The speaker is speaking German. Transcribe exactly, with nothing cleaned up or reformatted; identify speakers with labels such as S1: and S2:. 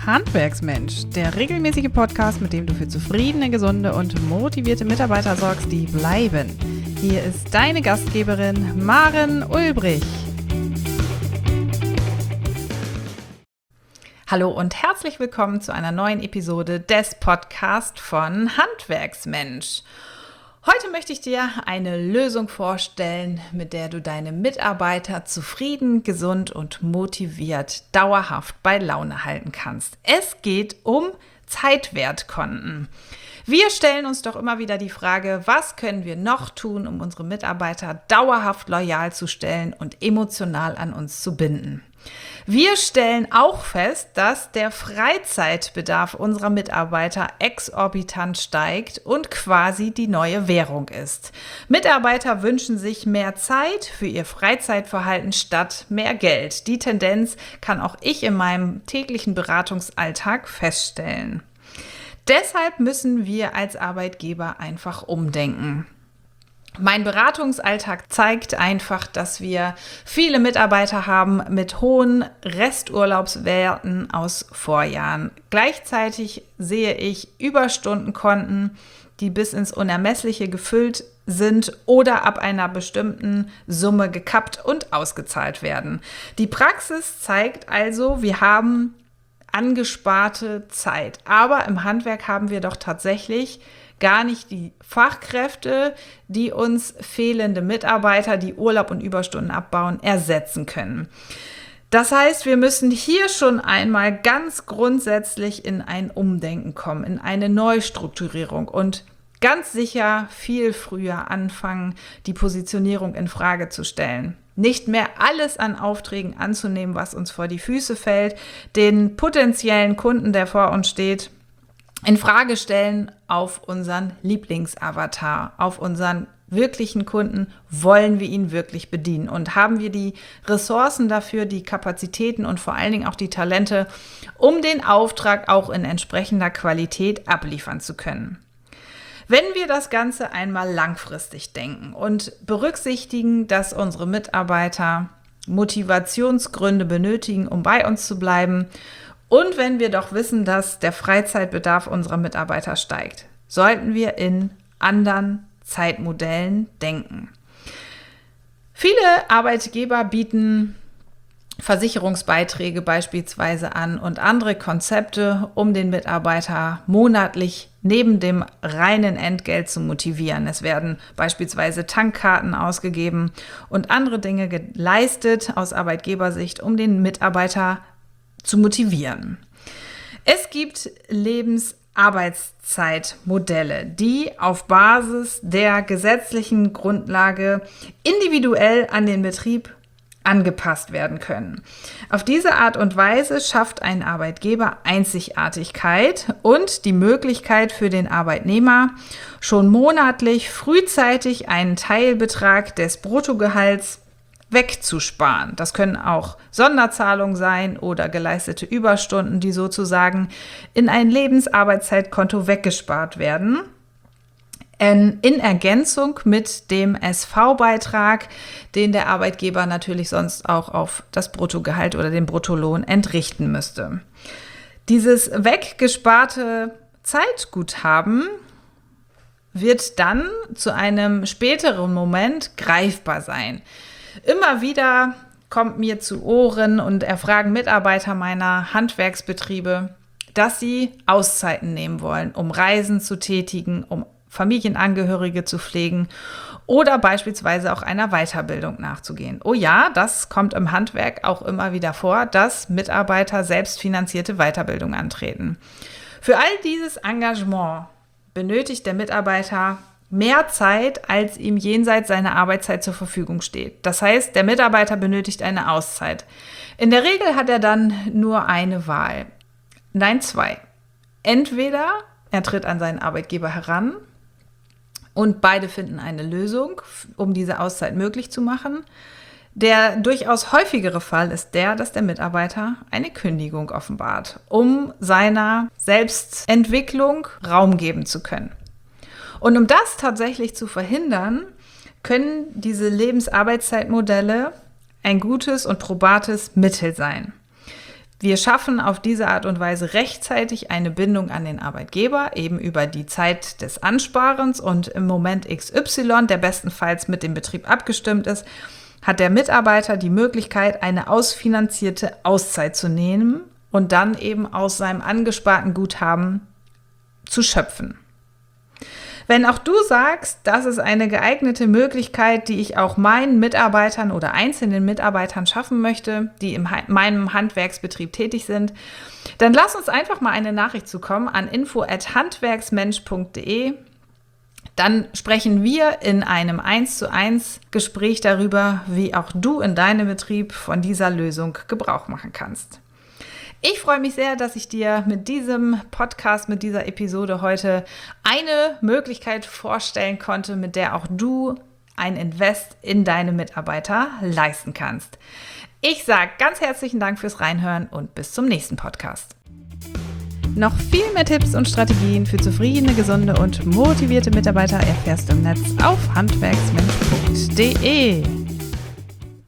S1: Handwerksmensch, der regelmäßige Podcast, mit dem du für zufriedene, gesunde und motivierte Mitarbeiter sorgst, die bleiben. Hier ist deine Gastgeberin Maren Ulbrich. Hallo und herzlich willkommen zu einer neuen Episode des Podcasts von Handwerksmensch. Heute möchte ich dir eine Lösung vorstellen, mit der du deine Mitarbeiter zufrieden, gesund und motiviert dauerhaft bei Laune halten kannst. Es geht um Zeitwertkonten. Wir stellen uns doch immer wieder die Frage, was können wir noch tun, um unsere Mitarbeiter dauerhaft loyal zu stellen und emotional an uns zu binden. Wir stellen auch fest, dass der Freizeitbedarf unserer Mitarbeiter exorbitant steigt und quasi die neue Währung ist. Mitarbeiter wünschen sich mehr Zeit für ihr Freizeitverhalten statt mehr Geld. Die Tendenz kann auch ich in meinem täglichen Beratungsalltag feststellen. Deshalb müssen wir als Arbeitgeber einfach umdenken. Mein Beratungsalltag zeigt einfach, dass wir viele Mitarbeiter haben mit hohen Resturlaubswerten aus Vorjahren. Gleichzeitig sehe ich Überstundenkonten, die bis ins Unermessliche gefüllt sind oder ab einer bestimmten Summe gekappt und ausgezahlt werden. Die Praxis zeigt also, wir haben angesparte Zeit. Aber im Handwerk haben wir doch tatsächlich gar nicht die Fachkräfte, die uns fehlende Mitarbeiter, die Urlaub und Überstunden abbauen, ersetzen können. Das heißt, wir müssen hier schon einmal ganz grundsätzlich in ein Umdenken kommen, in eine Neustrukturierung und ganz sicher viel früher anfangen, die Positionierung in Frage zu stellen. Nicht mehr alles an Aufträgen anzunehmen, was uns vor die Füße fällt, den potenziellen Kunden, der vor uns steht, in Frage stellen auf unseren Lieblingsavatar, auf unseren wirklichen Kunden, wollen wir ihn wirklich bedienen und haben wir die Ressourcen dafür, die Kapazitäten und vor allen Dingen auch die Talente, um den Auftrag auch in entsprechender Qualität abliefern zu können. Wenn wir das Ganze einmal langfristig denken und berücksichtigen, dass unsere Mitarbeiter Motivationsgründe benötigen, um bei uns zu bleiben, und wenn wir doch wissen, dass der Freizeitbedarf unserer Mitarbeiter steigt, sollten wir in anderen Zeitmodellen denken. Viele Arbeitgeber bieten Versicherungsbeiträge beispielsweise an und andere Konzepte, um den Mitarbeiter monatlich neben dem reinen Entgelt zu motivieren. Es werden beispielsweise Tankkarten ausgegeben und andere Dinge geleistet aus Arbeitgebersicht, um den Mitarbeiter zu motivieren. Es gibt Lebensarbeitszeitmodelle, die auf Basis der gesetzlichen Grundlage individuell an den Betrieb angepasst werden können. Auf diese Art und Weise schafft ein Arbeitgeber Einzigartigkeit und die Möglichkeit für den Arbeitnehmer, schon monatlich frühzeitig einen Teilbetrag des Bruttogehalts wegzusparen. Das können auch Sonderzahlungen sein oder geleistete Überstunden, die sozusagen in ein Lebensarbeitszeitkonto weggespart werden. In Ergänzung mit dem S V-Beitrag, den der Arbeitgeber natürlich sonst auch auf das Bruttogehalt oder den Bruttolohn entrichten müsste. Dieses weggesparte Zeitguthaben wird dann zu einem späteren Moment greifbar sein. Immer wieder kommt mir zu Ohren und erfragen Mitarbeiter meiner Handwerksbetriebe, dass sie Auszeiten nehmen wollen, um Reisen zu tätigen, um Familienangehörige zu pflegen oder beispielsweise auch einer Weiterbildung nachzugehen. Oh ja, das kommt im Handwerk auch immer wieder vor, dass Mitarbeiter selbstfinanzierte Weiterbildung antreten. Für all dieses Engagement benötigt der Mitarbeiter mehr Zeit, als ihm jenseits seiner Arbeitszeit zur Verfügung steht. Das heißt, der Mitarbeiter benötigt eine Auszeit. In der Regel hat er dann nur eine Wahl. Nein, zwei. Entweder er tritt an seinen Arbeitgeber heran und beide finden eine Lösung, um diese Auszeit möglich zu machen. Der durchaus häufigere Fall ist der, dass der Mitarbeiter eine Kündigung offenbart, um seiner Selbstentwicklung Raum geben zu können. Und um das tatsächlich zu verhindern, können diese Lebensarbeitszeitmodelle ein gutes und probates Mittel sein. Wir schaffen auf diese Art und Weise rechtzeitig eine Bindung an den Arbeitgeber, eben über die Zeit des Ansparens, und im Moment X Y, der bestenfalls mit dem Betrieb abgestimmt ist, hat der Mitarbeiter die Möglichkeit, eine ausfinanzierte Auszeit zu nehmen und dann eben aus seinem angesparten Guthaben zu schöpfen. Wenn auch du sagst, das ist eine geeignete Möglichkeit, die ich auch meinen Mitarbeitern oder einzelnen Mitarbeitern schaffen möchte, die in meinem Handwerksbetrieb tätig sind, dann lass uns einfach mal eine Nachricht zukommen an info at handwerksmensch punkt de. Dann sprechen wir in einem eins zu eins Gespräch darüber, wie auch du in deinem Betrieb von dieser Lösung Gebrauch machen kannst. Ich freue mich sehr, dass ich dir mit diesem Podcast, mit dieser Episode heute eine Möglichkeit vorstellen konnte, mit der auch du ein Invest in deine Mitarbeiter leisten kannst. Ich sage ganz herzlichen Dank fürs Reinhören und bis zum nächsten Podcast. Noch viel mehr Tipps und Strategien für zufriedene, gesunde und motivierte Mitarbeiter erfährst du im Netz auf handwerksmensch punkt de.